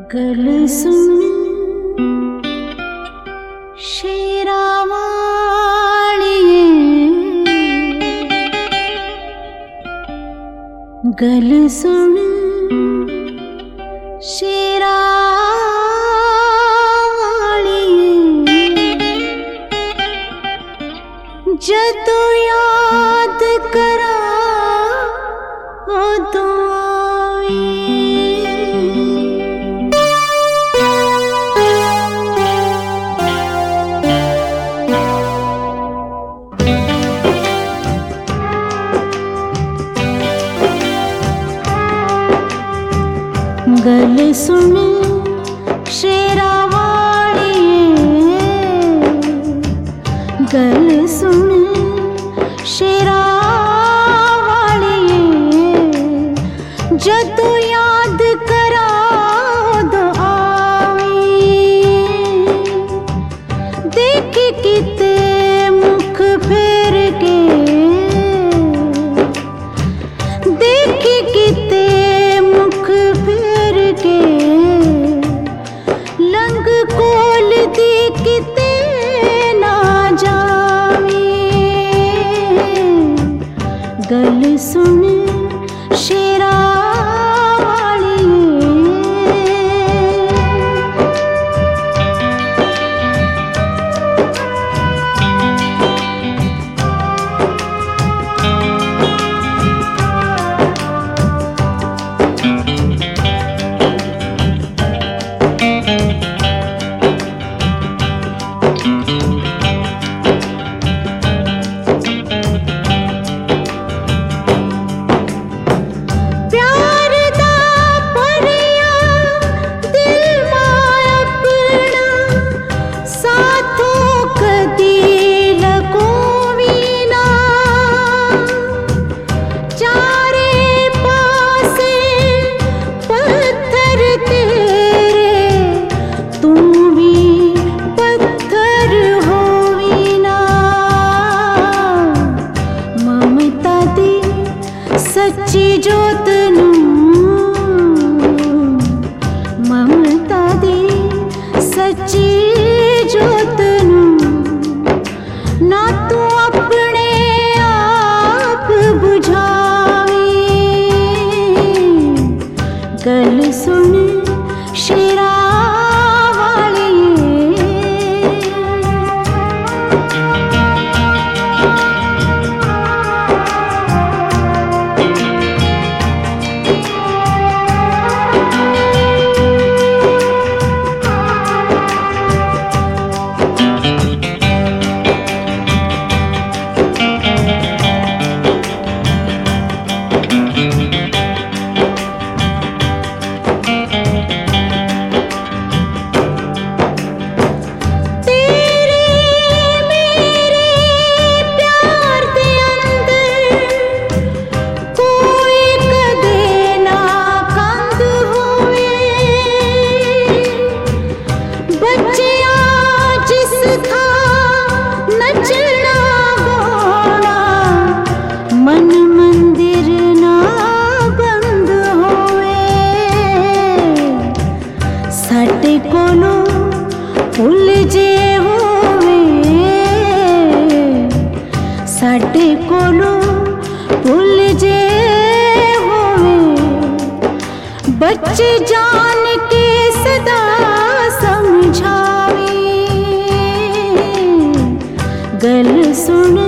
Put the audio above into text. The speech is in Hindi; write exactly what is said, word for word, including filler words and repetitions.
गल सुन शेरा वालिए, गल सुन शेरा वालिए, जदों याद करा उदों गल सुन शेरा वालिए, गल सुन शेरा वालिए, जदों याद करा उदों आवी, देख किते मुख फेर के, देख किते मुख फेर के, लंग कोल दी किते ना जावी, गल सुन शेरा सच्ची जोत नू, ममता दी सच्ची जोत नू, ना तू अपने आप बुझावी, गल सुन शेरा साडे कोलों भुल जे होवे, साडे कोलों भुल जे होवे, बच्चे जान के सदा समझावे, गल सुन